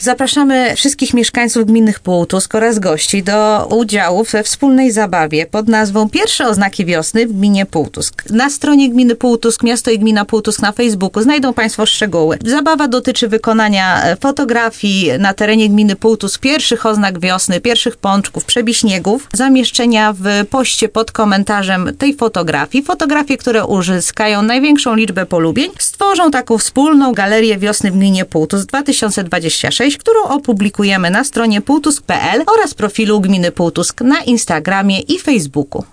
Zapraszamy wszystkich mieszkańców gminy Półtusk oraz gości do udziału we wspólnej zabawie pod nazwą Pierwsze oznaki wiosny w gminie Półtusk. Na stronie gminy Półtusk, miasto i gmina Półtusk na Facebooku znajdą Państwo szczegóły. Zabawa dotyczy wykonania fotografii na terenie gminy Półtusk pierwszych oznak wiosny, pierwszych pączków, przebiśniegów, zamieszczenia w poście pod komentarzem tej fotografii. Fotografie, które uzyskają największą liczbę polubień, stworzą taką wspólną galerię wiosny w gminie Półtusk 2026, którą opublikujemy na stronie półtusk.pl oraz profilu gminy Półtusk na Instagramie i Facebooku.